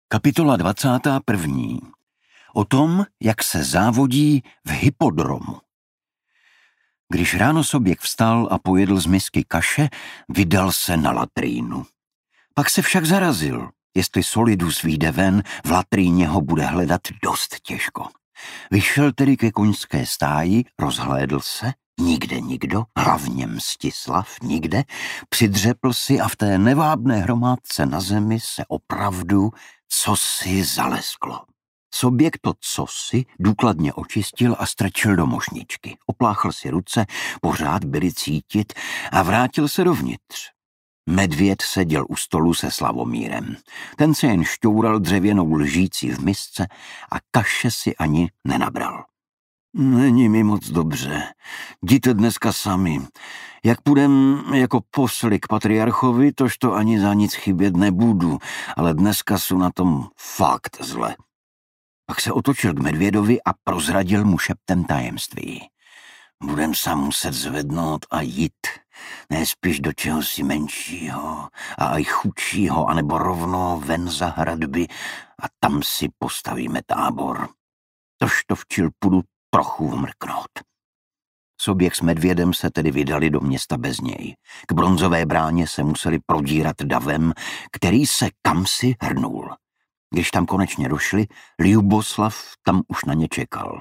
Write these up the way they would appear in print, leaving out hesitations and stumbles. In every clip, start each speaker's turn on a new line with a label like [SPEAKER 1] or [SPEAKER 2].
[SPEAKER 1] Kapitola 21. O tom, jak se závodí v hypodromu. Když ráno Soběk vstal a pojedl z misky kaše, vydal se na latrínu. Pak se však zarazil, jestli Solidus vyjde ven, v latríně ho bude hledat dost těžko. Vyšel tedy ke koňské stáji, rozhlédl se, nikde nikdo, hlavně Mstislav nikde, přidřepl si a v té nevábné hromádce na zemi se opravdu cosi zalesklo. Soběk to cosi důkladně očistil a strčil do mošničky. Opláchl si ruce, pořád byly cítit a vrátil se dovnitř. Medvěd seděl u stolu se Slavomírem. Ten se jen šťoural dřevěnou lžící v misce a kaše si ani nenabral. Není mi moc dobře. Jděte dneska sami. Jak půjdem jako posly k patriarchovi, tož to ani za nic chybět nebudu, ale dneska jsou na tom fakt zle. Pak se otočil k medvědovi a prozradil mu šeptem tajemství. Budem se muset zvednout a jít, ne spíš do čehosi menšího a aj chudšího, anebo rovno ven za hradby a tam si postavíme tábor. Tož to včil půjdu trochu vmrknout. Soběk s medvědem se tedy vydali do města bez něj. K bronzové bráně se museli prodírat davem, který se kamsi hrnul. Když tam konečně došli, Ljuboslav tam už na ně čekal.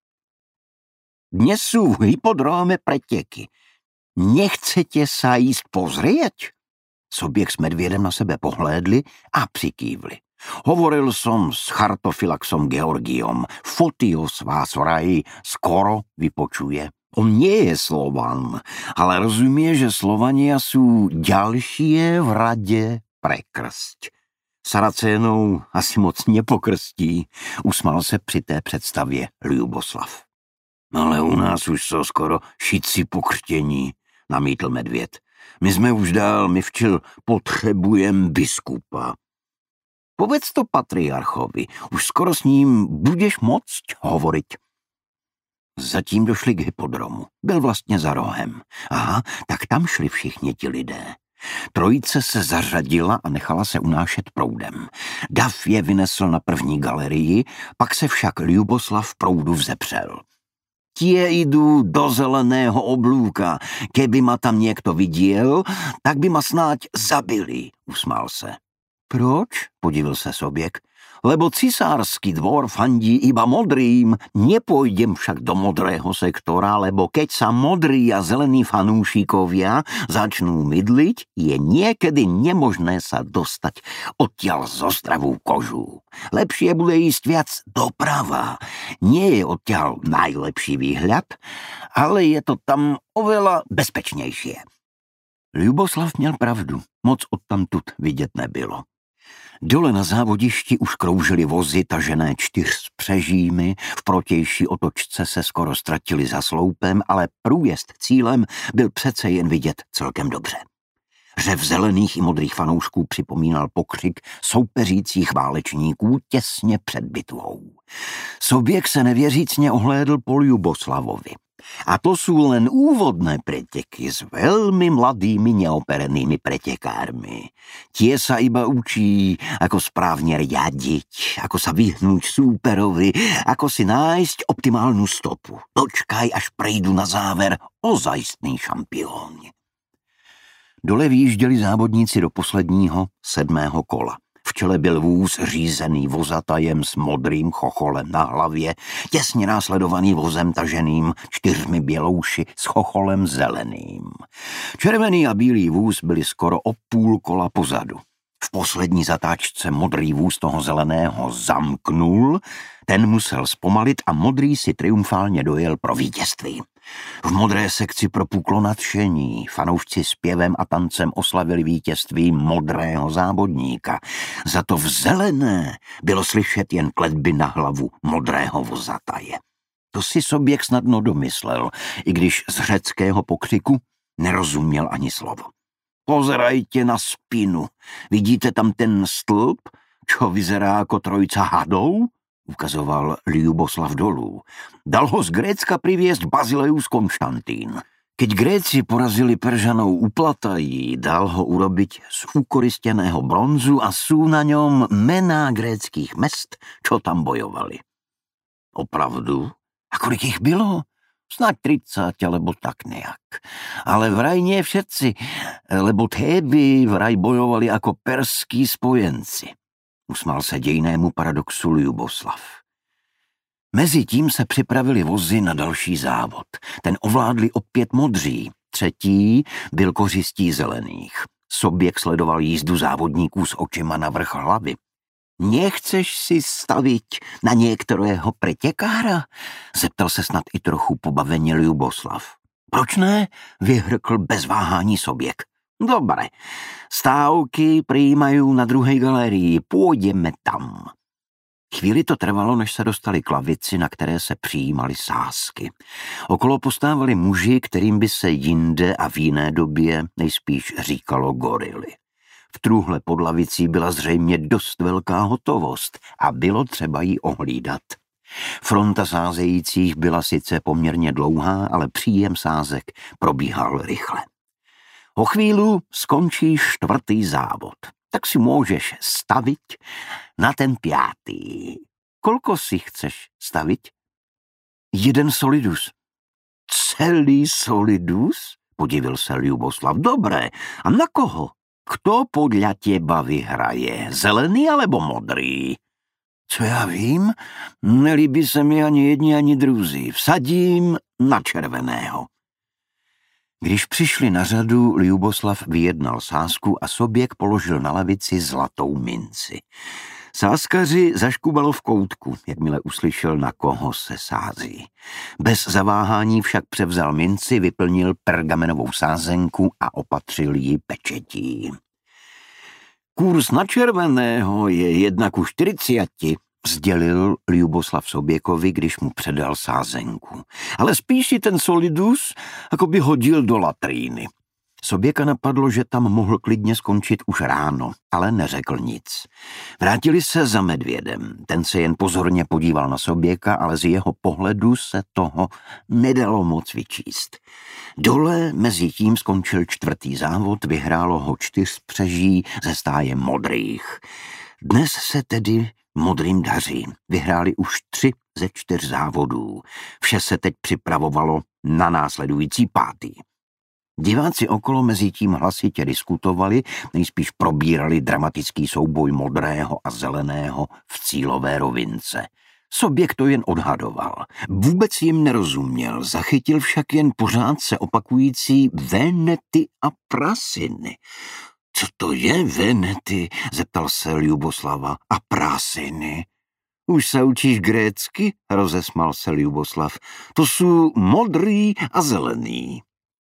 [SPEAKER 1] Dnes sú hypodróme preteky. Nechcete sa ísť pozrieť? Soběk s medvědem na sebe pohlédli a přikývli. Hovoril som s Chartofilaxom Georgiom. Fotios vás vraj skoro vypočuje. On nie je Slovan, ale rozumie, že Slovania sú ďalšie v rade prekrsť. Saracénou asi moc nepokrstí, usmál se při té představě Ljuboslav. Ale u nás už jsou skoro šici pokřtění, namítl medvěd. My jsme už dál, my včil potřebujem biskupa. Povedz to patriarchovi, už skoro s ním budeš moct hovoriť. Zatím došli k hypodromu, byl vlastně za rohem. Aha, tak tam šli všichni ti lidé. Trojice se zařadila a nechala se unášet proudem. Dav je vynesl na první galerii, pak se však Ljuboslav proudu vzepřel. Tie idú do zeleného oblúka. Keby ma tam niekto vidiel, tak by ma snáď zabili, usmál se. Proč? Podivil se Soběk. Lebo cisársky dvor fandí iba modrým. Nepôjdem však do modrého sektora, lebo keď sa modrí a zelení fanúšikovia začnú mydliť, je niekedy nemožné sa dostať odtiaľ zo zdravú kožu. Lepšie bude ísť viac doprava. Nie je odtiaľ najlepší výhľad, ale je to tam oveľa bezpečnejšie. Ljuboslav měl pravdu, moc odtamtud vidět nebylo. Dole na závodišti už kroužily vozy tažené 4 spřežími, v protější otočce se skoro ztratili za sloupem, ale průjezd cílem byl přece jen vidět celkem dobře. Řev zelených i modrých fanoušků připomínal pokřik soupeřících válečníků těsně před bitvou. Soběk se nevěřícně ohlédl po Ljuboslavovi. A to sú len úvodné preteky s veľmi mladými neoperenými pretekármi. Tie sa iba učí, ako správne riadiť, ako sa vyhnúť súperovi, ako si nájsť optimálnu stopu. Dočkaj, až prejdu na záver ozajstný šampióni. Dole vyjížděli závodníci do posledního 7. kola. V čele byl vůz řízený vozatajem s modrým chocholem na hlavě, těsně následovaný vozem taženým 4 bělouši s chocholem zeleným. Červený a bílý vůz byli skoro o půl kola pozadu. V poslední zatáčce modrý vůz toho zeleného zamknul, ten musel zpomalit a modrý si triumfálně dojel pro vítězství. V modré sekci propuklo nadšení. Fanoušci zpěvem a tancem oslavili vítězství modrého závodníka. Za to v zelené bylo slyšet jen kletby na hlavu modrého vozataje. To si Soběk snadno domyslel, i když z řeckého pokřiku nerozuměl ani slovo. Pozerajte na spinu. Vidíte tam ten stĺp, čo vyzerá ako trojica hadov? Ukazoval Ljuboslav dolů. Dal ho z Grécka priviesť Bazileus Konštantín. Keď Gréci porazili Peržanov u Platají, dal ho urobiť z ukoristěného bronzu a sú na ňom mená gréckých mest, čo tam bojovali. Opravdu? A kolik ich bylo? Snad 30, alebo tak nejak. Ale vraj nie všetci, lebo Théby vraj bojovali ako perskí spojenci. Usmál se dějnému paradoxu Ljuboslav. Mezitím se připravili vozy na další závod. Ten ovládli opět modří. Třetí byl kořistí zelených. Soběk sledoval jízdu závodníků s očima na vrch hlavy. Nechceš si staviť na některého pretěkára? Zeptal se snad i trochu pobaveně Ljuboslav. Proč ne? Vyhrkl bez váhání Soběk. Dobre, stávky přijímají na druhé galerii, půjdeme tam. Chvíli to trvalo, než se dostali k lavici, na které se přijímaly sázky. Okolo postávali muži, kterým by se jinde a v jiné době nejspíš říkalo gorily. V trůhle pod lavicí byla zřejmě dost velká hotovost a bylo třeba ji ohlídat. Fronta sázejících byla sice poměrně dlouhá, ale příjem sázek probíhal rychle. O chvíli skončí čtvrtý závod. Tak si můžeš stavit na ten 5. Kolko si chceš stavit? 1 solidus. Celý solidus? Podivil se Ljuboslav. Dobré, a na koho? Kto podľa teba vyhraje? Zelený alebo modrý? Co já vím? Nelíbí se mi ani jedni, ani druzí. Vsadím na červeného. Když přišli na řadu, Ljuboslav vyjednal sázku a Soběk položil na lavici zlatou minci. Sázkaři zaškubalo v koutku, jakmile uslyšel, na koho se sází. Bez zaváhání však převzal minci, vyplnil pergamenovou sázenku a opatřil ji pečetí. Kurz na červeného je 1:40, sdělil Ljuboslav Soběkovi, když mu předal sázenku. Ale spíš si ten solidus jako by hodil do latríny. Soběka napadlo, že tam mohl klidně skončit už ráno, ale neřekl nic. Vrátili se za medvědem. Ten se jen pozorně podíval na Soběka, ale z jeho pohledu se toho nedalo moc vyčíst. Dole mezi tím skončil 4. závod, vyhrálo ho 4 spřeží ze stáje modrých. Dnes se tedy modrým daří. Vyhráli už 3 ze 4 závodů. Vše se teď připravovalo na následující 5. Diváci okolo mezi tím hlasitě diskutovali, nejspíš probírali dramatický souboj modrého a zeleného v cílové rovince. Soběk to jen odhadoval. Vůbec jim nerozuměl, zachytil však jen pořád se opakující Venety a prasiny. Co to je Venety? Zeptal se Ljuboslava. A prasiny? Už se učíš grécky? Rozesmal se Ljuboslav. To jsou modrý a zelený.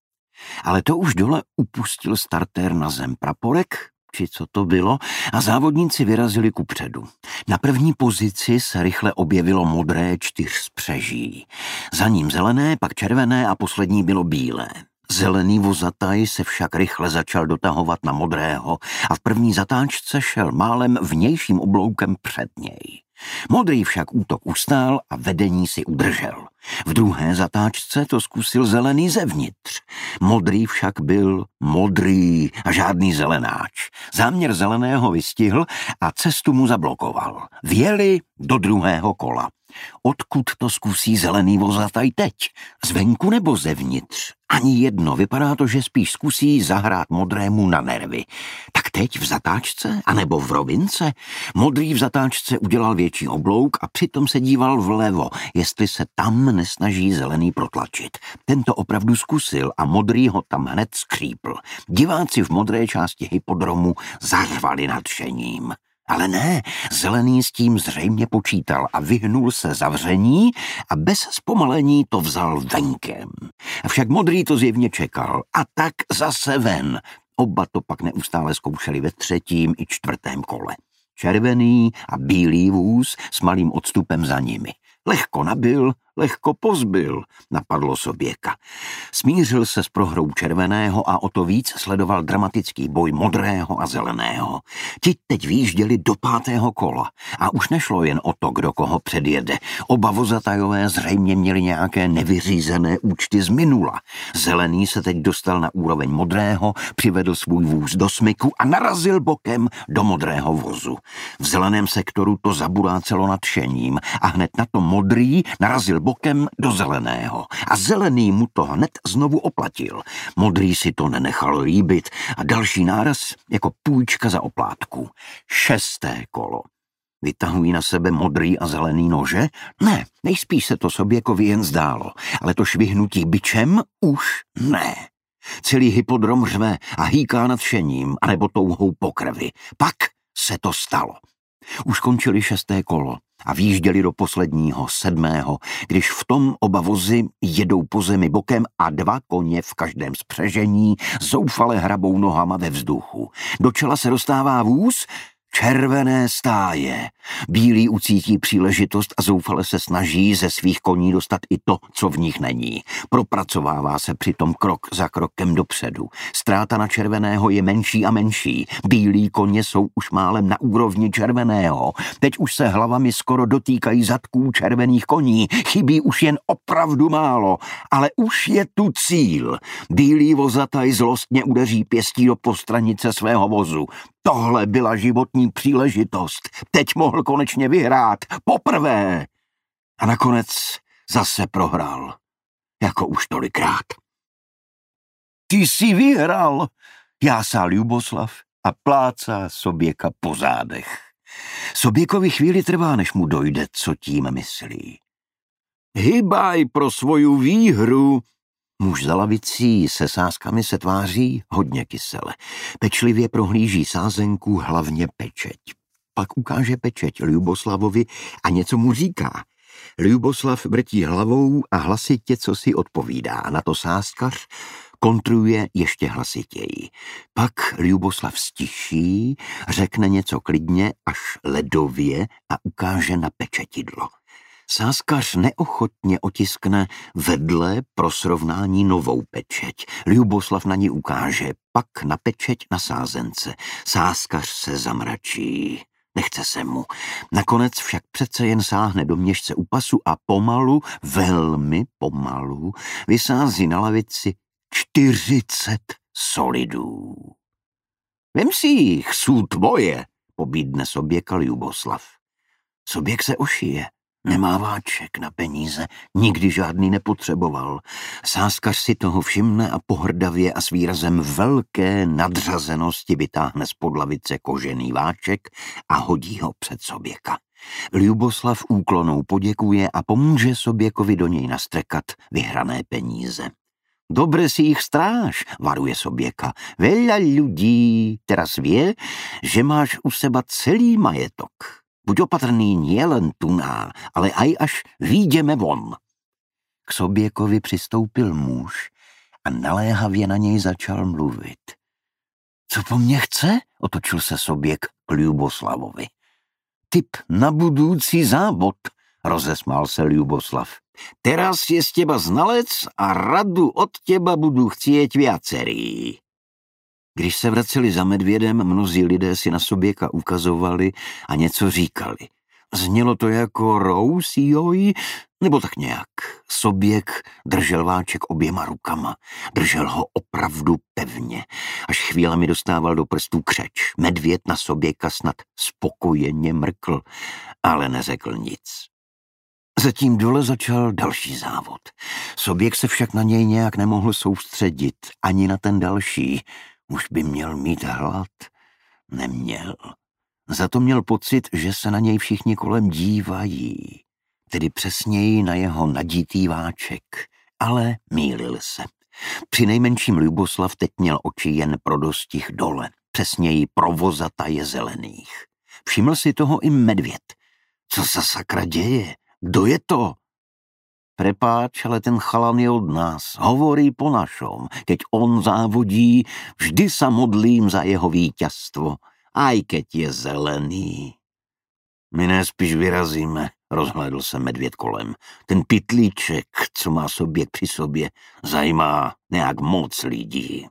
[SPEAKER 1] Ale to už dole upustil startér na zem praporek, či co to bylo, a závodníci vyrazili kupředu. Na první pozici se rychle objevilo modré 4 spřeží. Za ním zelené, pak červené a poslední bylo bílé. Zelený vozataj se však rychle začal dotahovat na modrého a v první zatáčce šel málem vnějším obloukem před něj. Modrý však útok ustál a vedení si udržel. V druhé zatáčce to zkusil zelený zevnitř. Modrý však byl modrý a žádný zelenáč. Záměr zeleného vystihl a cestu mu zablokoval. Vjeli do druhého kola. Odkud to zkusí zelený vozataj teď? Zvenku nebo zevnitř? Ani jedno, vypadá to, že spíš zkusí zahrát modrému na nervy. Tak teď v zatáčce, anebo v rovince? Modrý v zatáčce udělal větší oblouk a přitom se díval vlevo, jestli se tam nesnaží zelený protlačit. Ten to opravdu zkusil a modrý ho tam hned skřípl. Diváci v modré části hypodromu zařvali nadšením. Ale ne, zelený s tím zřejmě počítal a vyhnul se zavření a bez zpomalení to vzal venkem. Avšak modrý to zjevně čekal a tak zase ven. Oba to pak neustále zkoušeli ve 3. i 4. kole. Červený a bílý vůz s malým odstupem za nimi. Lehko nabil, lehko pozbyl, napadlo Soběka. Smířil se s prohrou červeného a o to víc sledoval dramatický boj modrého a zeleného. Ti teď výjížděli do 5. kola a už nešlo jen o to, kdo koho předjede. Oba vozatajové zřejmě měli nějaké nevyřízené účty z minula. Zelený se teď dostal na úroveň modrého, přivedl svůj vůz do smyku a narazil bokem do modrého vozu. V zeleném sektoru to zaburácelo nadšením a hned na to modrý narazil bokem do zeleného. A zelený mu to hned znovu oplatil. Modrý si to nenechal líbit a další náraz jako půjčka za oplátku. 6. kolo. Vytahují na sebe modrý a zelený nože? Ne, nejspíš se to Soběkovi jen zdálo, ale to švihnutí bičem už ne. Celý hypodrom řve a hýká nadšením, anebo touhou po krvi. Pak se to stalo. Už končili 6. kolo a výjížděli do posledního 7., když v tom oba vozy jedou po zemi bokem a 2 koně v každém spřežení zoufale hrabou nohama ve vzduchu. Do čela se dostává vůz červené stáje. Bílý ucítí příležitost a zoufale se snaží ze svých koní dostat i to, co v nich není. Propracovává se přitom krok za krokem dopředu. Ztráta na červeného je menší a menší. Bílí koně jsou už málem na úrovni červeného. Teď už se hlavami skoro dotýkají zadků červených koní. Chybí už jen opravdu málo, ale už je tu cíl. Bílý vozataj zlostně udeří pěstí do postranice svého vozu. Tohle byla životní příležitost. Teď mohl konečně vyhrát. Poprvé. A nakonec zase prohrál. Jako už tolikrát. Ty jsi vyhrál, jásá Ljuboslav a plácá Soběka po zádech. Soběkovi chvíli trvá, než mu dojde, co tím myslí. Hybaj pro svoju výhru. Muž za lavicí se sáskami se tváří hodně kysele. Pečlivě prohlíží sázenku, hlavně pečeť. Pak ukáže pečeť Ljuboslavovi a něco mu říká. Ljuboslav vrtí hlavou a hlasitě co si odpovídá. Na to sázkař kontruje ještě hlasitěji. Pak Ljuboslav stiší, řekne něco klidně až ledově a ukáže na pečetidlo. Sázkař neochotně otiskne vedle pro srovnání novou pečeť. Ljuboslav na ní ukáže, pak na pečeť na sázence. Sázkař se zamračí. Nechce se mu. Nakonec však přece jen sáhne do měšce u pasu a pomalu, velmi pomalu, vysází na lavici 40 solidů. Vem si jich, jsou tvoje, pobídne Soběka Ljuboslav. Soběk se ošije. Nemá váček na peníze, nikdy žádný nepotřeboval. Sázkař si toho všimne a pohrdavě a s výrazem velké nadřazenosti vytáhne spod lavice kožený váček a hodí ho před Soběka. Ljuboslav úklonou poděkuje a pomůže Soběkovi do něj nastrekat vyhrané peníze. Dobre si jich stráž, varuje Soběka. Veľa ľudí teraz vie, že máš u seba celý majetok. Buď opatrný nielen tuná, ale aj až výjdeme von. K Soběkovi přistoupil muž a naléhavě na něj začal mluvit. Co po mně chce? Otočil se Soběk k Ljuboslavovi. Tip na budoucí závod, rozesmál se Ljuboslav. Teraz je z těba znalec a radu od těba budu chcieť viacerý. Když se vraceli za medvědem, mnozí lidé si na Soběka ukazovali a něco říkali. Znělo to jako rousijoj, nebo tak nějak. Soběk držel váček oběma rukama. Držel ho opravdu pevně. Až chvílemi dostával do prstů křeč. Medvěd na Soběka snad spokojeně mrkl, ale neřekl nic. Zatím dole začal další závod. Soběk se však na něj nějak nemohl soustředit, ani na ten další. Už by měl mít hlad. Neměl. Za to měl pocit, že se na něj všichni kolem dívají. Tedy přesněji na jeho nadítý váček. Ale mýlil se. Přinejmenším Ljuboslav teď měl oči jen pro dostih dole. Přesněji pro vozataje zelených. Všiml si toho i medvěd. Co se sakra děje? Kdo je to? Prepáč, ale ten chalan je od nás. Hovorí po našom. Keď on závodí, vždy sa modlím za jeho víťazstvo. Aj keď je zelený. My nejspíš vyrazíme, rozhlédl se medvěd kolem. Ten pytlíček, co má Soběk při sobě, zajímá nějak moc lidí.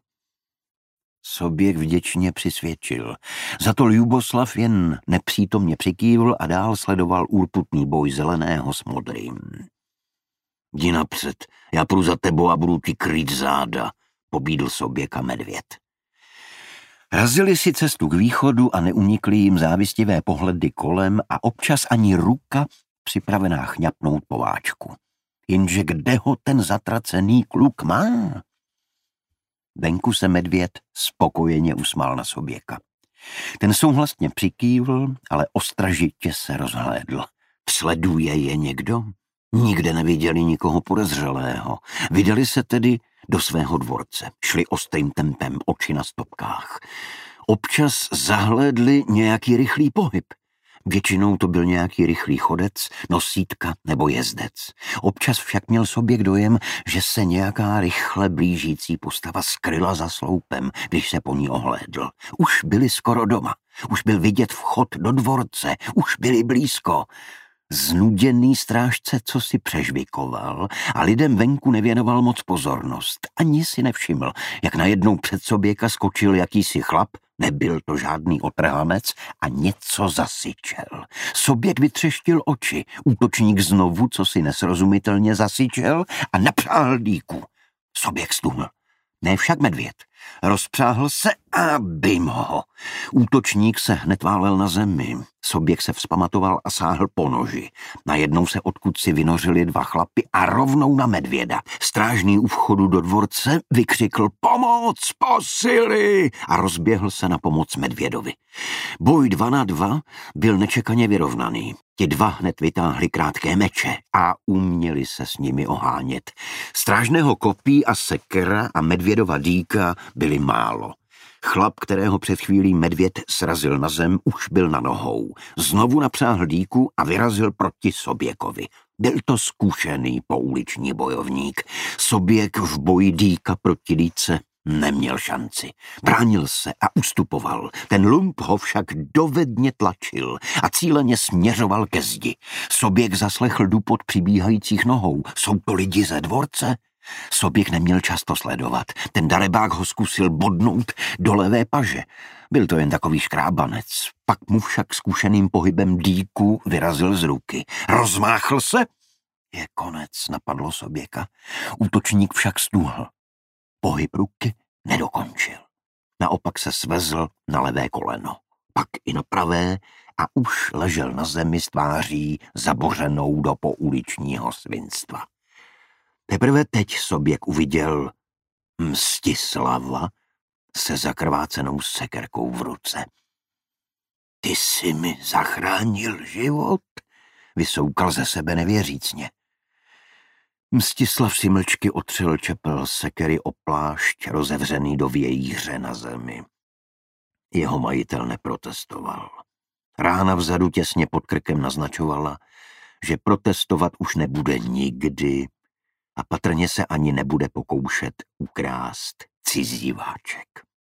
[SPEAKER 1] Soběk vděčně přisvědčil. Za to Ljuboslav jen nepřítomně přikývl a dál sledoval urputný boj zeleného s modrým. Jdi napřed, já půjdu za tebou a budu ti krýt záda, pobídl Soběka medvěd. Razili si cestu k východu a neunikly jim závistivé pohledy kolem a občas ani ruka připravená chňapnout pováčku. Jenže kde ho ten zatracený kluk má? Venku se medvěd spokojeně usmál na Soběka. Ten souhlasně přikývl, ale ostražitě se rozhlédl. Sleduje je někdo? Nikde neviděli nikoho podezřelého. Vydali se tedy do svého dvorce. Šli ostrým tempem, oči na stopkách. Občas zahlédli nějaký rychlý pohyb. Většinou to byl nějaký rychlý chodec, nosítka nebo jezdec. Občas však měl Soběk dojem, že se nějaká rychle blížící postava skryla za sloupem, když se po ní ohlédl. Už byli skoro doma. Už byl vidět vchod do dvorce. Už byli blízko. Znuděný strážce, co si přežvikoval a lidem venku nevěnoval moc pozornost. Ani si nevšiml, jak najednou před Soběka skočil jakýsi chlap, nebyl to žádný otrhanec a něco zasyčel. Soběk vytřeštil oči, útočník znovu, co si nesrozumitelně zasyčel a napřáhl dýku. Soběk stuhl. Ne však medvěd. Rozpřáhl se a bym ho. Útočník se hned válel na zemi. Soběk se vzpamatoval a sáhl po noži. Najednou se odkud si vynořili dva chlapi a rovnou na medvěda. Strážný u vchodu do dvorce vykřikl pomoc, posily a rozběhl se na pomoc medvědovi. Boj 2 na 2 byl nečekaně vyrovnaný. Ti dva hned vytáhli krátké meče a uměli se s nimi ohánět. Strážného kopí a sekera a medvědova dýka byly málo. Chlap, kterého před chvílí medvěd srazil na zem, už byl na nohou. Znovu napřáhl dýku a vyrazil proti Soběkovi. Byl to zkušený pouliční bojovník. Soběk v boji dýka proti dýce neměl šanci. Bránil se a ustupoval. Ten lump ho však dovedně tlačil a cíleně směřoval ke zdi. Soběk zaslechl dupot přibíhajících nohou. Jsou to lidi ze dvorce? Soběk neměl často sledovat. Ten darebák ho zkusil bodnout do levé paže. Byl to jen takový škrábanec. Pak mu však zkušeným pohybem dýku vyrazil z ruky. Rozmáchl se? Je konec, napadlo Soběka. Útočník však stuhl. Pohyb ruky nedokončil. Naopak se svezl na levé koleno. Pak i na pravé a už ležel na zemi s tváří zabořenou do pouličního svinstva. Teprve teď Soběk uviděl Mstislava se zakrvácenou sekerkou v ruce. Ty jsi mi zachránil život? Vysoukal ze sebe nevěřícně. Mstislav si mlčky otřel čepel sekery o plášť rozevřený do vějíře na zemi. Jeho majitel neprotestoval. Rána vzadu těsně pod krkem naznačovala, že protestovat už nebude nikdy a patrně se ani nebude pokoušet ukrást cizí váček.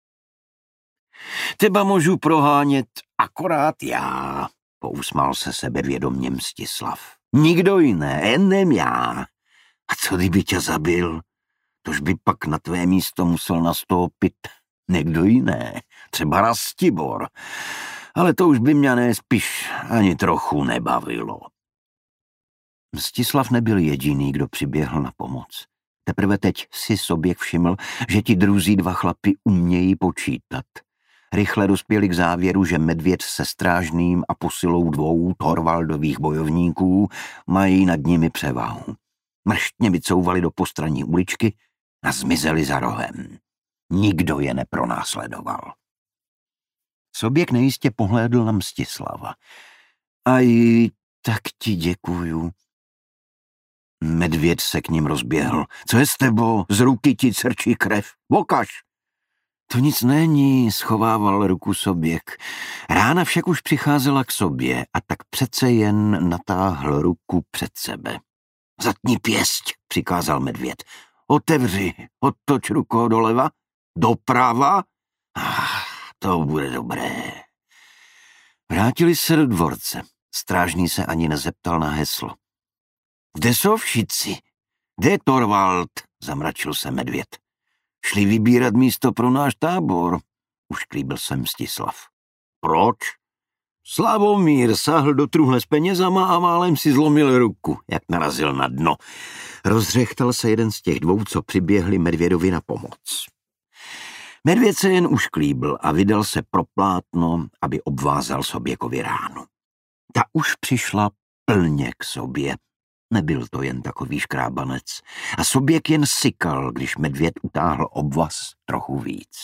[SPEAKER 1] Teba můžu prohánět akorát já, pousmál se sebevědomně Mstislav. Nikdo jiný, jenom já. A co kdyby tě zabil? Tož by pak na tvé místo musel nastoupit někdo jiný, třeba Rastibor. Ale to už by mě nejspíš ani trochu nebavilo. Mstislav nebyl jediný, kdo přiběhl na pomoc. Teprve teď si Soběk všiml, že ti druzí dva chlapi umějí počítat. Rychle dospěli k závěru, že medvěd se strážným a posilou dvou Thorvaldových bojovníků mají nad nimi převahu. Mrštně vycouvali do postranní uličky a zmizeli za rohem. Nikdo je nepronásledoval. Soběk nejistě pohlédl na Mstislava. Aj, tak ti děkuju. Medvěd se k ním rozběhl. Co je s tebou? Z ruky ti crčí krev. Vokaž! To nic není, schovával ruku Soběk. Rána však už přicházela k sobě a tak přece jen natáhl ruku před sebe. Zatni pěst, přikázal medvěd. Otevři, odtoč rukou doleva, doprava. To bude dobré. Vrátili se do dvorce. Strážný se ani nezeptal na heslo. Kde jsou všici? Kde je Torvald? Zamračil se medvěd. Šli vybírat místo pro náš tábor, ušklíbil se Mstislav. Proč? Slavomír sáhl do truhle s penězama a málem si zlomil ruku, jak narazil na dno. Rozřechtal se jeden z těch dvou, co přiběhli medvědovi na pomoc. Medvěd se jen ušklíbil a vydal se pro plátno, aby obvázal Soběkovi ránu. Ta už přišla plně k sobě. Nebyl to jen takový škrábanec. A Soběk jen sykal, když medvěd utáhl obvaz trochu víc.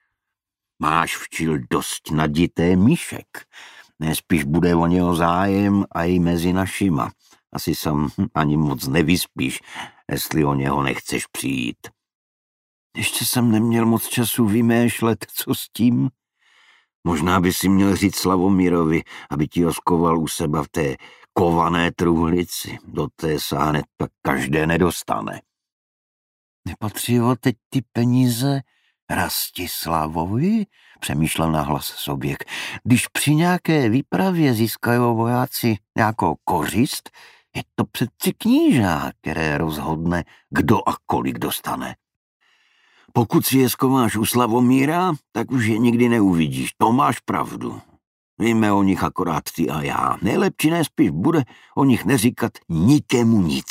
[SPEAKER 1] Máš včil dost nadité míšek. Nespíš bude o něho zájem a i mezi našima. Asi sam ani moc nevyspíš, jestli o něho nechceš přijít. Ještě jsem neměl moc času vymýšlet, co s tím. Možná by si měl říct Slavomírovi, aby ti ho skoval u seba v té kované truhlici. Do té sáhne tak každé nedostane. Nepatří ho teď ty peníze Rastislavovi? Přemýšlel nahlas Soběk. Když při nějaké výpravě získají vojáci nějakou kořist, je to přeci kníža, které rozhodne, kdo a kolik dostane. Pokud si je skováš u Slavomíra, tak už je nikdy neuvidíš. To máš pravdu. Víme o nich akorát ty a já. Nejlepší nejspíš bude o nich neříkat nikému nic.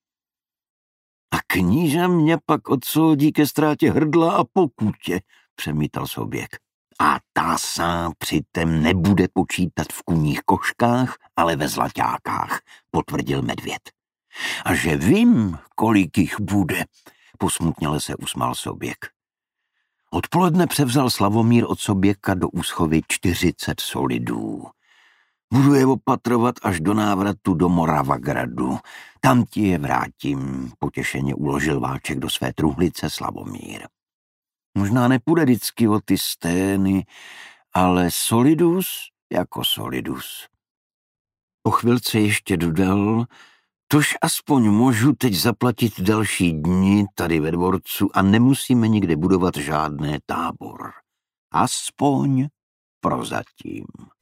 [SPEAKER 1] A kníža mě pak odsoudí ke ztrátě hrdla a pokutě, přemítal Soběk. A ta sám přitom nebude počítat v kuních koškách, ale ve zlaťákách, potvrdil medvěd. A že vím, kolik jich bude, posmutněle se usmál Soběk. Odpoledne převzal Slavomír od Soběka do úschovy 40 solidů. Budu je opatrovat až do návratu do Moravagradu. Tam ti je vrátím, potěšeně uložil váček do své truhlice Slavomír. Možná nepůjde vždycky o ty stény, ale solidus jako solidus. Po chvilce ještě dodal, tož aspoň můžu teď zaplatit další dny tady ve dvorcu a nemusíme nikde budovat žádné tábor. Aspoň prozatím.